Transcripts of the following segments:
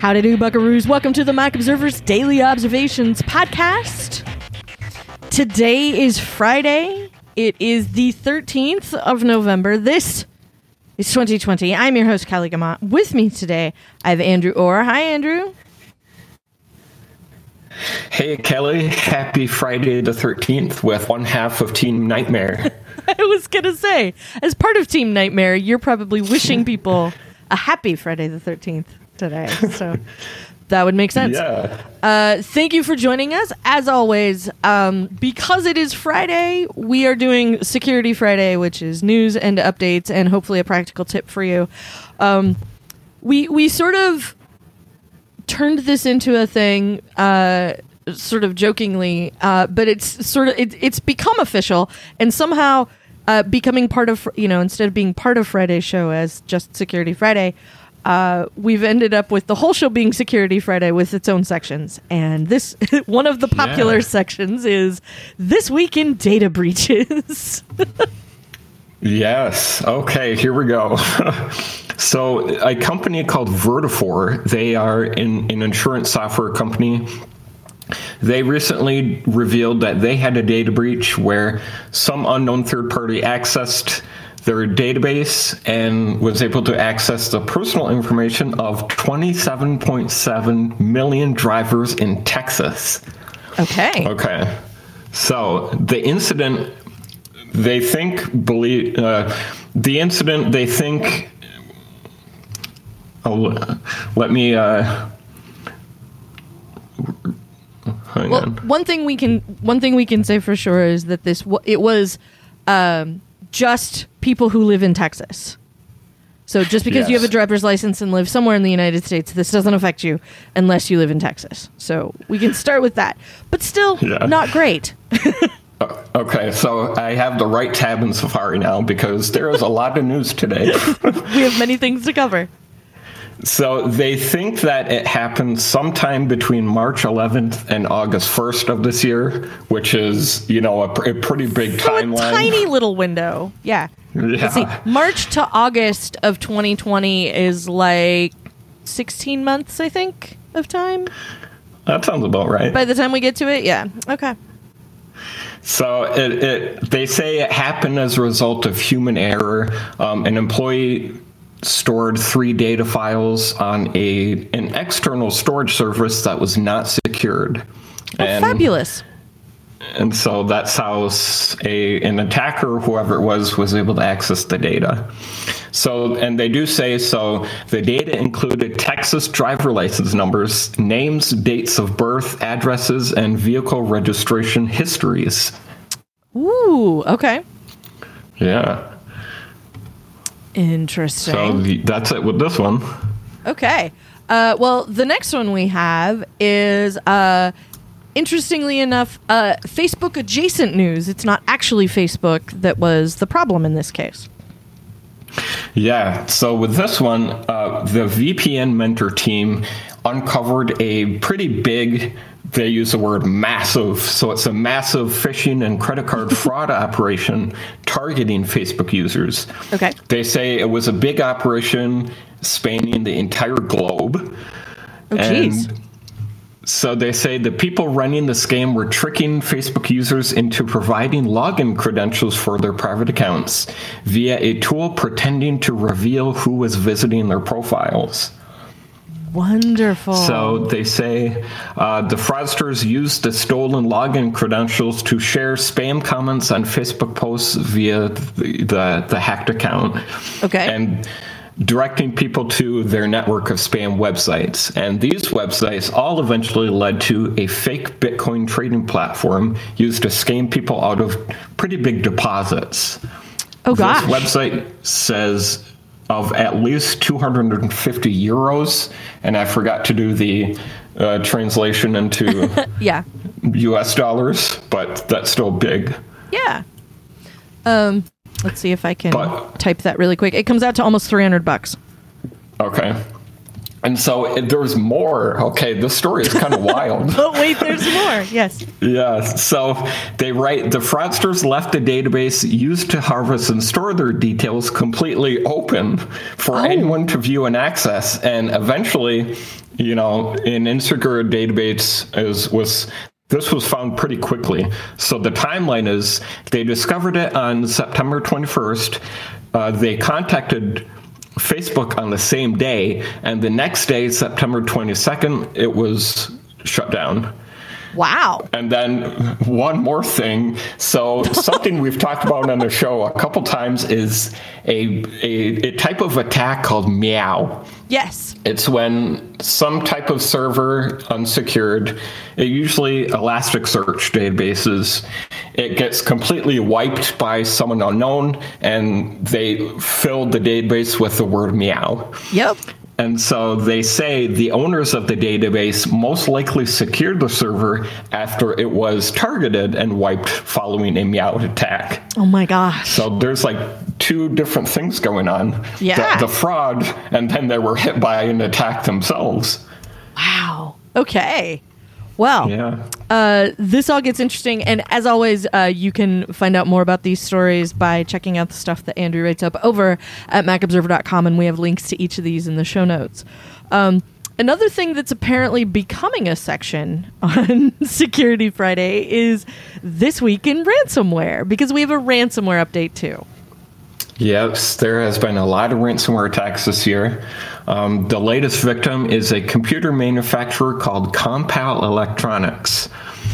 Howdy do, buckaroos. Welcome to the Mac Observer's Daily Observations podcast. Today is Friday. It is the 13th of November. This is 2020. I'm your host, Callie Gamont. With me today, I have Andrew Orr. Hi, Andrew. Hey, Kelly. Happy Friday the 13th with one half of Team Nightmare. I was going to say, as part of Team Nightmare, you're probably wishing people a happy Friday the 13th today. So that would make sense. Yeah. Thank you for joining us. As always, because it is Friday, we are doing Security Friday, which is news and updates and hopefully a practical tip for you. We sort of turned this into a thing, sort of jokingly, but it's become official and somehow becoming part of, instead of being part of Friday's show as just Security Friday, we've ended up with the whole show being Security Friday with its own sections. And this, one of the popular sections is This Week in Data Breaches. Yes. Okay, here we go. So a company called Vertafore, they are an insurance software company. They recently revealed that they had a data breach where some unknown third party accessed their database and was able to access the personal information of 27.7 million drivers in Texas. Okay. Okay. So the incident, they think, let me, hang on. One thing we can say for sure is that it was just people who live in Texas. So just because you have a driver's license and live somewhere in the United States, this doesn't affect you unless you live in Texas. So we can start with that. But still, not great. Okay, so I have the right tab in Safari now because there is a lot of news today. We have many things to cover. So they think that it happened sometime between March 11th and August 1st of this year, which is, a pretty big timeline. A tiny little window. Yeah. Let's see. March to August of 2020 is like 16 months, I think, of time. That sounds about right. By the time we get to it, yeah. Okay. So they say it happened as a result of human error. An employee stored 3 data files on an external storage service that was not secured. Fabulous. And so that's how an attacker, whoever it was able to access the data. So, and they do say, the data included Texas driver license numbers, names, dates of birth, addresses, and vehicle registration histories. Ooh, okay. Yeah. Interesting. So that's it with this one. Okay. Well, the next one we have is, interestingly enough, Facebook adjacent news. It's not actually Facebook that was the problem in this case. Yeah. So with this one, the VPN Mentor team uncovered a pretty big, they use the word massive, so it's a massive phishing and credit card fraud operation targeting Facebook users. Okay. They say it was a big operation spanning the entire globe. Oh, geez. So they say the people running the scam were tricking Facebook users into providing login credentials for their private accounts via a tool pretending to reveal who was visiting their profiles. Wonderful. So they say the fraudsters used the stolen login credentials to share spam comments on Facebook posts via the hacked account. Okay. And directing people to their network of spam websites. And these websites all eventually led to a fake Bitcoin trading platform used to scam people out of pretty big deposits. Oh, gosh. This website says of at least 250 euros, and I forgot to do the translation into US dollars, but that's still big. Yeah. Let's see if I can type that really quick. It comes out to almost $300. Okay. And so there's more. Okay, this story is kind of wild. Oh, wait, there's more. Yes. Yeah. So they write, the fraudsters left the database used to harvest and store their details completely open for anyone to view and access. And eventually, an insecure database this was found pretty quickly. So the timeline is they discovered it on September 21st. They contacted Facebook on the same day, and the next day, September 22nd, it was shut down. Wow. And then one more thing. So something we've talked about on the show a couple times is a type of attack called meow. Yes. It's when some type of server, unsecured, usually Elasticsearch databases, it gets completely wiped by someone unknown, and they fill the database with the word meow. Yep. And so they say the owners of the database most likely secured the server after it was targeted and wiped following a meow attack. Oh my gosh. So there's like two different things going on. Yeah. The fraud, and then they were hit by an attack themselves. Wow. Okay. Well, this all gets interesting. And as always, you can find out more about these stories by checking out the stuff that Andrew writes up over at macobserver.com. And we have links to each of these in the show notes. Another thing that's apparently becoming a section on Security Friday is This Week in Ransomware, because we have a ransomware update too. Yes, there has been a lot of ransomware attacks this year. The latest victim is a computer manufacturer called Compal Electronics.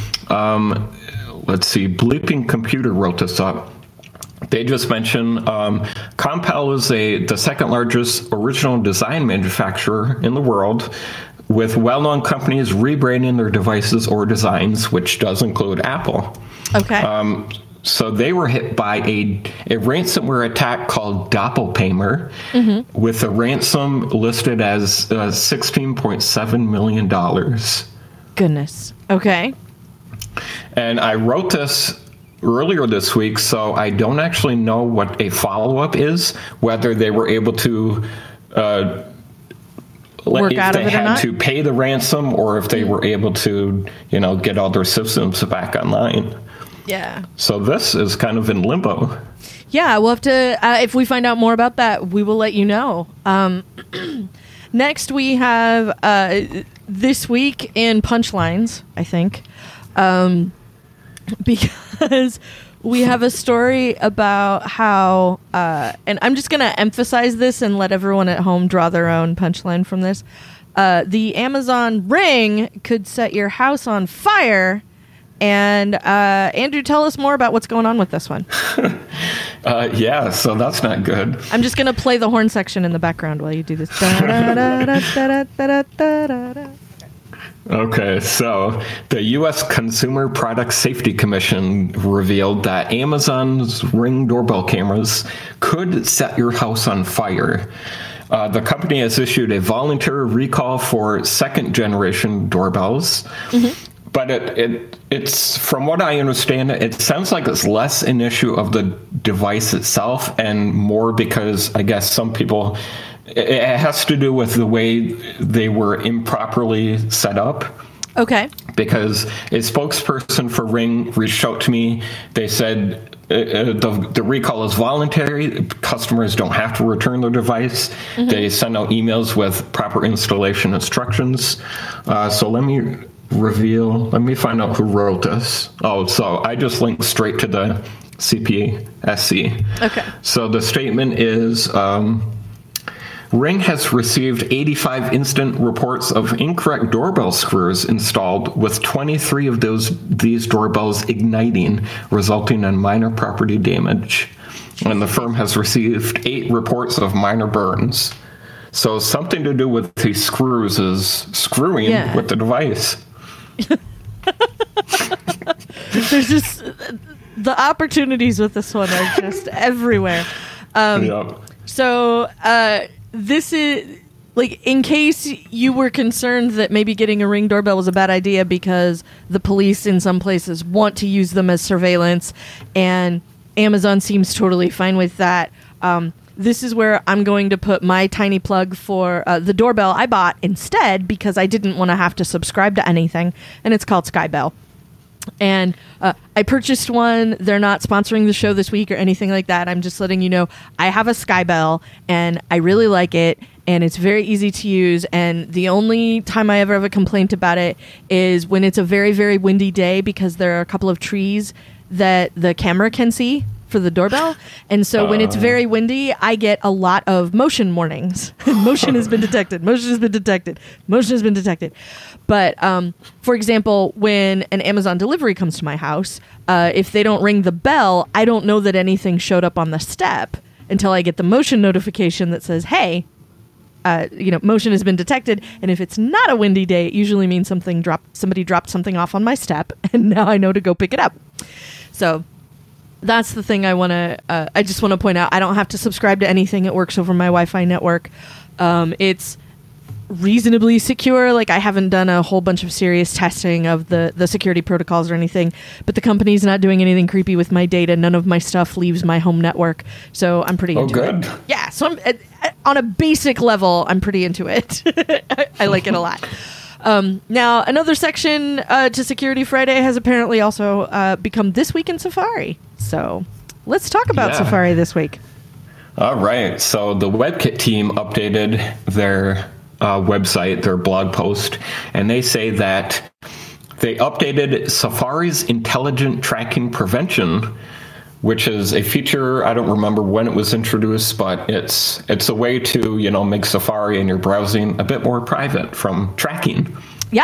Let's see, Bleeping Computer wrote this up. They just mentioned Compal is the second largest original design manufacturer in the world, with well-known companies rebranding their devices or designs, which does include Apple. Okay. So they were hit by a ransomware attack called Doppelpaymer, with a ransom listed as $16.7 million. Goodness. Okay. And I wrote this earlier this week, so I don't actually know what a follow-up is, whether they were able to work out of it or not. If they had to pay the ransom, or if they were able to, get all their systems back online. Yeah. So this is kind of in limbo. Yeah, we'll have to, if we find out more about that, we will let you know. Next, we have This Week in Punchlines, I think, because we have a story about how, and I'm just going to emphasize this and let everyone at home draw their own punchline from this. The Amazon Ring could set your house on fire. And Andrew, tell us more about what's going on with this one. Yeah, so that's not good. I'm just going to play the horn section in the background while you do this. Okay, so the U.S. Consumer Product Safety Commission revealed that Amazon's Ring doorbell cameras could set your house on fire. The company has issued a voluntary recall for second-generation doorbells. Mm-hmm. But it's from what I understand, it sounds like it's less an issue of the device itself and more because I guess some people, it has to do with the way they were improperly set up. Okay. Because a spokesperson for Ring reached out to me. They said the recall is voluntary. Customers don't have to return their device. Mm-hmm. They send out emails with proper installation instructions. So let me find out who wrote this. Oh, so I just linked straight to the CPSC. Okay. So the statement is, Ring has received 85 instant reports of incorrect doorbell screws installed, with 23 of these doorbells igniting, resulting in minor property damage. And the firm has received 8 reports of minor burns. So something to do with these screws is screwing with the device. There's just the opportunities with this one are just everywhere. So this is like, in case you were concerned that maybe getting a Ring doorbell was a bad idea because the police in some places want to use them as surveillance, and Amazon seems totally fine with that. this is where I'm going to put my tiny plug for the doorbell I bought instead, because I didn't want to have to subscribe to anything, and it's called Skybell. And I purchased one. They're not sponsoring the show this week or anything like that. I'm just letting you know I have a Skybell, and I really like it, and it's very easy to use. And the only time I ever have a complaint about it is when it's a very, very windy day, because there are a couple of trees that the camera can see for the doorbell. And so when it's very windy, I get a lot of motion warnings. Motion has been detected. Motion has been detected. Motion has been detected. But for example, when an Amazon delivery comes to my house, if they don't ring the bell, I don't know that anything showed up on the step until I get the motion notification that says, hey, motion has been detected. And if it's not a windy day, it usually means somebody dropped something off on my step, and now I know to go pick it up. So that's the thing I just want to point out. I don't have to subscribe to anything. It works over my Wi-Fi network. It's reasonably secure. Like, I haven't done a whole bunch of serious testing of the security protocols or anything, but the company's not doing anything creepy with my data. None of my stuff leaves my home network. So I'm pretty into it. Yeah. So I'm on a basic level, I'm pretty into it. I like it a lot. Now, another section to Security Friday has apparently also become This Week in Safari. So let's talk about Safari this week. All right. So the WebKit team updated their website, their blog post, and they say that they updated Safari's Intelligent Tracking Prevention, which is a feature, I don't remember when it was introduced, but it's a way to, make Safari and your browsing a bit more private from tracking. Yeah.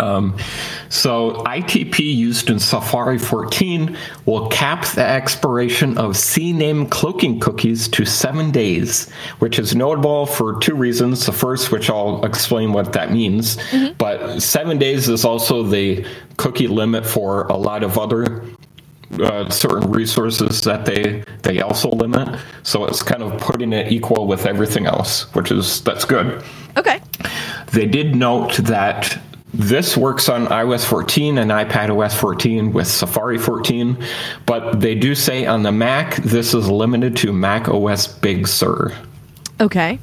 So ITP used in Safari 14 will cap the expiration of CNAME cloaking cookies to 7 days, which is notable for two reasons. The first, which I'll explain what that means, but 7 days is also the cookie limit for a lot of other certain resources that they also limit. So it's kind of putting it equal with everything else, that's good. Okay. They did note that this works on iOS 14 and iPadOS 14 with Safari 14, but they do say on the Mac, this is limited to Mac OS Big Sur. Okay.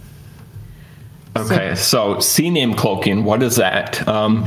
Okay, so CNAME cloaking, what is that?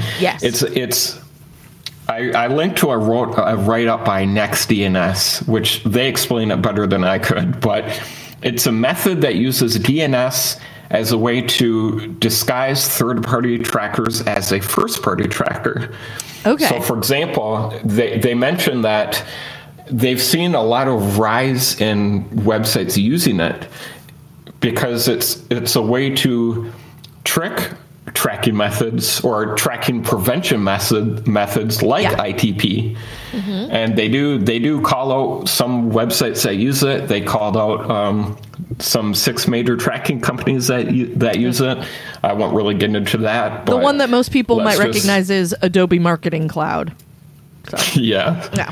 Yes. I linked to a write-up by NextDNS, which they explain it better than I could, but it's a method that uses DNS as a way to disguise third-party trackers as a first-party tracker. Okay. So, for example, they mentioned that they've seen a lot of rise in websites using it because it's a way to trick tracking methods or tracking prevention methods like ITP. And they do call out some websites that use it. They called out some 6 major tracking companies that use it. I won't really get into that. The one that most people might recognize is Adobe Marketing Cloud. So. Yeah.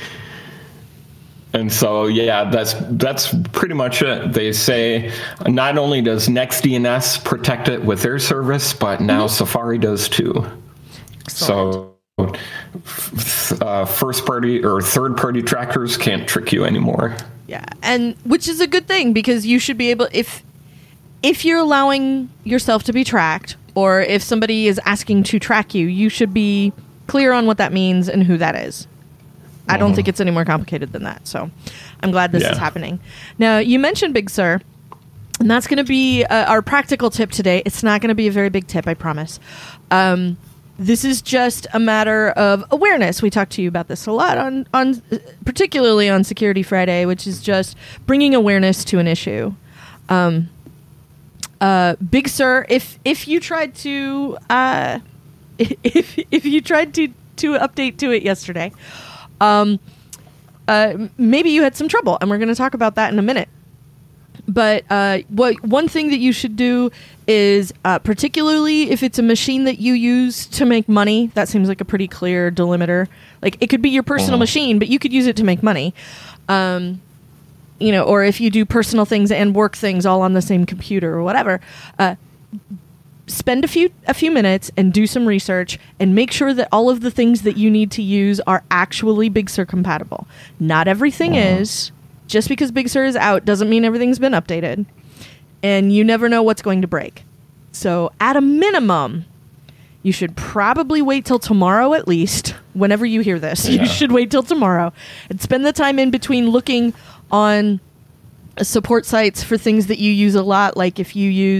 And so, that's pretty much it. They say not only does NextDNS protect it with their service, but now Safari does too. Excellent. So first-party or third-party trackers can't trick you anymore. Yeah, and which is a good thing, because you should be able, if you're allowing yourself to be tracked, or if somebody is asking to track you, you should be clear on what that means and who that is. I don't think it's any more complicated than that. So I'm glad this is happening. Now, you mentioned Big Sur, and that's going to be our practical tip today. It's not going to be a very big tip, I promise. This is just a matter of awareness. We talked to you about this a lot on particularly on Security Friday, which is just bringing awareness to an issue. Big Sur, if you tried to if you tried to update to it yesterday, maybe you had some trouble, and we're going to talk about that in a minute. But one thing that you should do is, particularly if it's a machine that you use to make money, that seems like a pretty clear delimiter. Like, it could be your personal machine, but you could use it to make money. Or if you do personal things and work things all on the same computer or whatever, spend a few minutes and do some research and make sure that all of the things that you need to use are actually Big Sur compatible. Not everything is. Just because Big Sur is out doesn't mean everything's been updated. and you never know what's going to break. So at a minimum, you should probably wait till tomorrow at least. Whenever you hear this, you should wait till tomorrow and spend the time in between looking on support sites for things that you use a lot. Like if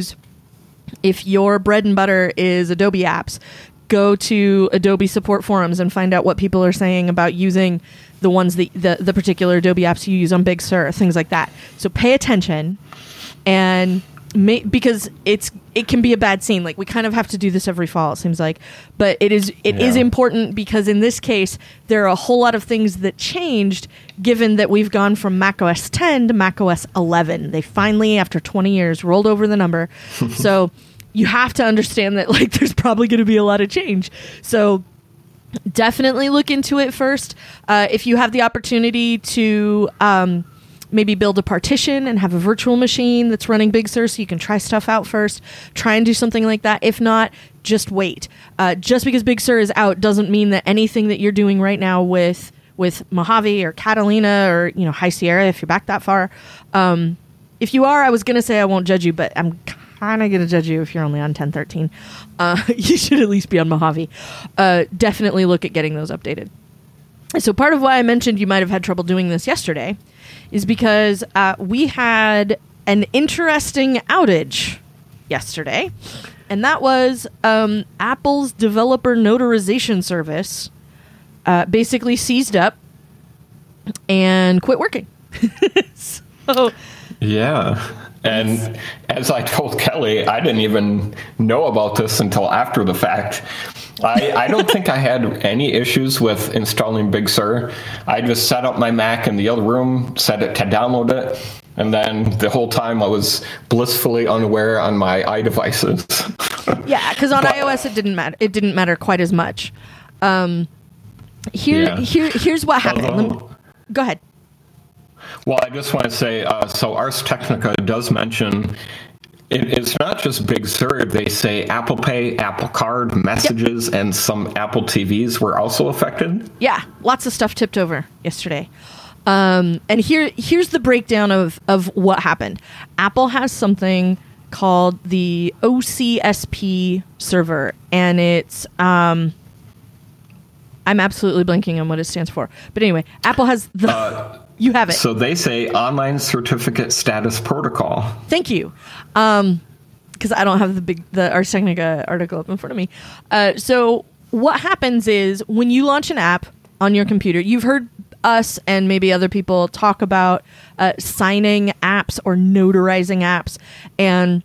your bread and butter is Adobe apps, go to Adobe support forums and find out what people are saying about using the ones that the particular Adobe apps you use on Big Sur, things like that. So pay attention, and because it can be a bad scene. Like, we kind of have to do this every fall, it seems like, but it is important, because in this case there are a whole lot of things that changed, given that we've gone from macOS 10 to macOS 11. They finally, after 20 years, rolled over the number. So you have to understand that, like, there's probably going to be a lot of change. So definitely look into it first. If you have the opportunity to maybe build a partition and have a virtual machine that's running Big Sur, so you can try stuff out first. Try and do something like that. If not, just wait. Just because Big Sur is out doesn't mean that anything that you're doing right now with Mojave or Catalina or High Sierra, if you're back that far. If you are, I was going to say I won't judge you, but I'm kind of going to judge you if you're only on 10.13. You should at least be on Mojave. Definitely look at getting those updated. So part of why I mentioned you might have had trouble doing this yesterday is because we had an interesting outage yesterday, and that was Apple's developer notarization service basically seized up and quit working. So yeah. And as I told Kelly, I didn't even know about this until after the fact. I don't think I had any issues with installing Big Sur. I just set up my Mac in the other room, set it to download it, and then the whole time I was blissfully unaware on my iDevices. Yeah, because on iOS it didn't matter. It didn't matter quite as much. Here's what happened. Go ahead. Well, I just want to say, so Ars Technica does mention it's not just Big Sur. They say Apple Pay, Apple Card, Messages, and some Apple TVs were also affected. Yeah, lots of stuff tipped over yesterday. And here's the breakdown of what happened. Apple has something called the OCSP server, and it's I'm absolutely blanking on what it stands for. But anyway, Apple has the... You have it. So they say Online Certificate Status Protocol. Thank you. Because I don't have the Ars Technica article up in front of me. So what happens is when you launch an app on your computer, you've heard us and maybe other people talk about signing apps or notarizing apps. And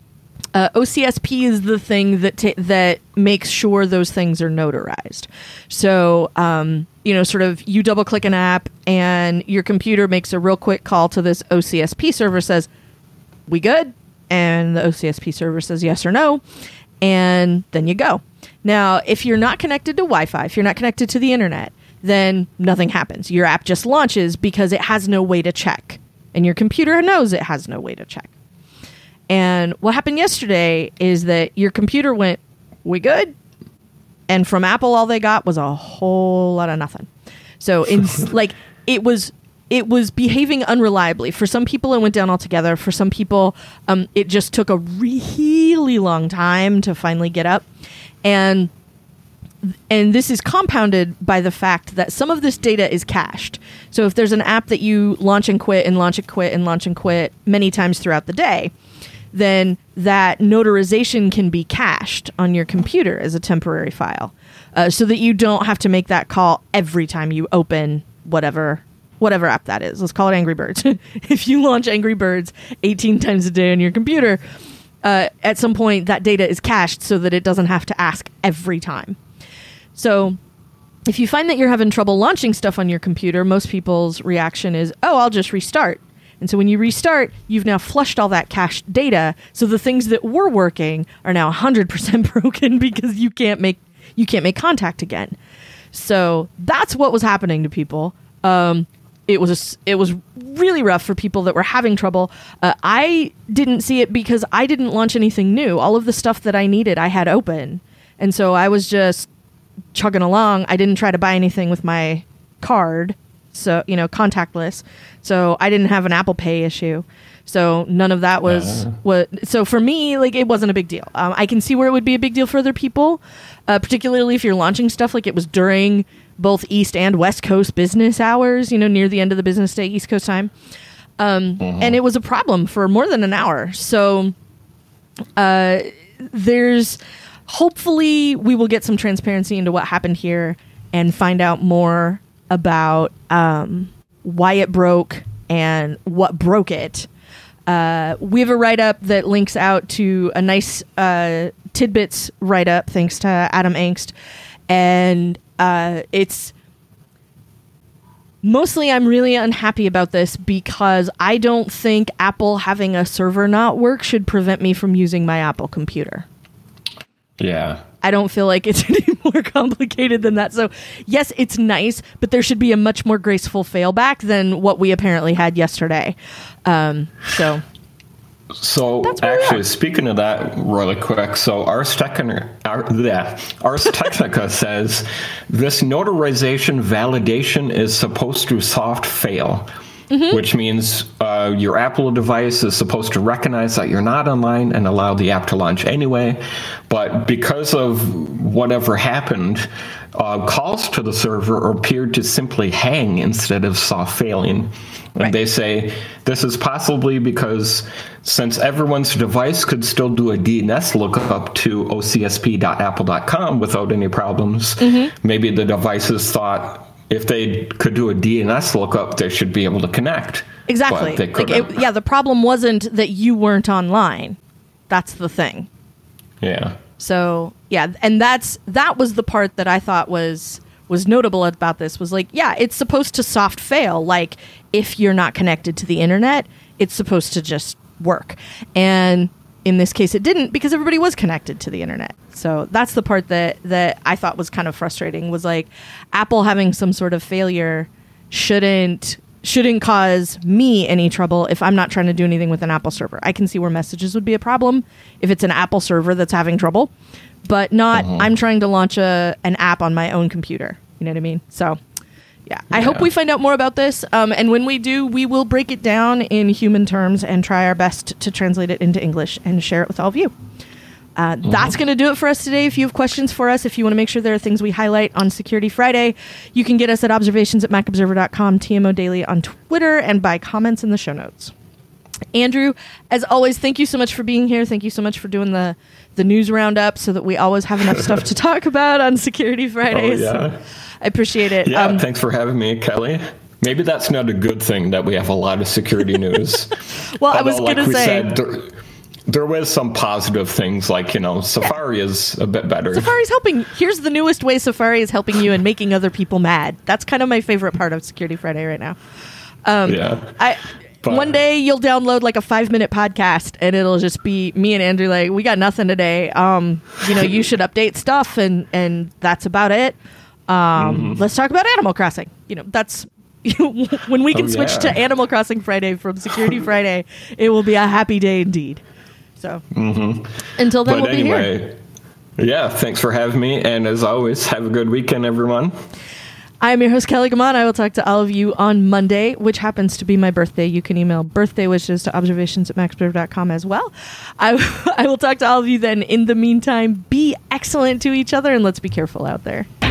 OCSP is the thing that makes sure those things are notarized. So, sort of you double click an app and your computer makes a real quick call to this OCSP server, says, we good? And the OCSP server says yes or no. And then you go. Now, if you're not connected to Wi-Fi, if you're not connected to the internet, then nothing happens. Your app just launches because it has no way to check. And your computer knows it has no way to check. And what happened yesterday is that your computer went, we good? And from Apple, all they got was a whole lot of nothing. So it was behaving unreliably. For some people, it went down altogether. For some people, it just took a really long time to finally get up. And this is compounded by the fact that some of this data is cached. So if there's an app that you launch and quit and launch and quit and launch and quit many times throughout the day, then that notarization can be cached on your computer as a temporary file, so that you don't have to make that call every time you open whatever app that is. Let's call it Angry Birds. If you launch Angry Birds 18 times a day on your computer, at some point that data is cached so that it doesn't have to ask every time. So if you find that you're having trouble launching stuff on your computer, most people's reaction is, oh, I'll just restart. And so when you restart, you've now flushed all that cached data. So the things that were working are now 100% broken because you can't make contact again. So that's what was happening to people. It was really rough for people that were having trouble. I didn't see it because I didn't launch anything new. All of the stuff that I needed, I had open. And so I was just chugging along. I didn't try to buy anything with my card. So, contactless. So I didn't have an Apple Pay issue. So none of that was what. So for me, like, it wasn't a big deal. I can see where it would be a big deal for other people, particularly if you're launching stuff like it was during both East and West Coast business hours, near the end of the business day, East Coast time. And it was a problem for more than an hour. So hopefully we will get some transparency into what happened here and find out more about why it broke and what broke it. We have a write-up that links out to a nice tidbits write-up thanks to Adam Angst. And it's mostly I'm really unhappy about this because I don't think Apple having a server not work should prevent me from using my Apple computer. Yeah. I don't feel like it's any more complicated than that. So, yes, it's nice, but there should be a much more graceful failback than what we apparently had yesterday. So actually, speaking of that really quick, so Ars Technica says this notarization validation is supposed to soft fail. Which means your Apple device is supposed to recognize that you're not online and allow the app to launch anyway. But because of whatever happened, calls to the server appeared to simply hang instead of soft failing. And they say this is possibly because since everyone's device could still do a DNS lookup to ocsp.apple.com without any problems, maybe the devices thought, if they could do a DNS lookup, they should be able to connect. Exactly. The problem wasn't that you weren't online. That's the thing. Yeah. So, yeah, and that was the part that I thought was notable about this was like, yeah, it's supposed to soft fail. Like, if you're not connected to the internet, it's supposed to just work. And in this case, it didn't because everybody was connected to the internet. So that's the part that I thought was kind of frustrating was like Apple having some sort of failure shouldn't cause me any trouble if I'm not trying to do anything with an Apple server. I can see where messages would be a problem if it's an Apple server that's having trouble, but not I'm trying to launch an app on my own computer. You know what I mean? So yeah, I hope we find out more about this. And when we do, we will break it down in human terms and try our best to translate it into English and share it with all of you. That's going to do it for us today. If you have questions for us, if you want to make sure there are things we highlight on Security Friday, you can get us at observations@macobserver.com, TMO Daily on Twitter, and by comments in the show notes. Andrew, as always, thank you so much for being here. Thank you so much for doing the news roundup so that we always have enough stuff to talk about on Security Fridays. Oh, yeah. So I appreciate it. Yeah, thanks for having me, Kelly. Maybe that's not a good thing that we have a lot of security news. Well, I was going to say... There was some positive things, like, Safari is a bit better. Safari's helping. Here's the newest way Safari is helping you and making other people mad. That's kind of my favorite part of Security Friday right now. One day you'll download like a 5-minute podcast and it'll just be me and Andrew like, we got nothing today. You should update stuff and that's about it. Let's talk about Animal Crossing. That's when we can switch to Animal Crossing Friday from Security Friday, it will be a happy day indeed. So until then, we'll be here. Yeah, thanks for having me. And as always, have a good weekend, everyone. I'm your host, Kelly Gaman. I will talk to all of you on Monday, which happens to be my birthday. You can email birthday wishes to observations@macobserver.com as well. I will talk to all of you then. In the meantime, be excellent to each other and let's be careful out there.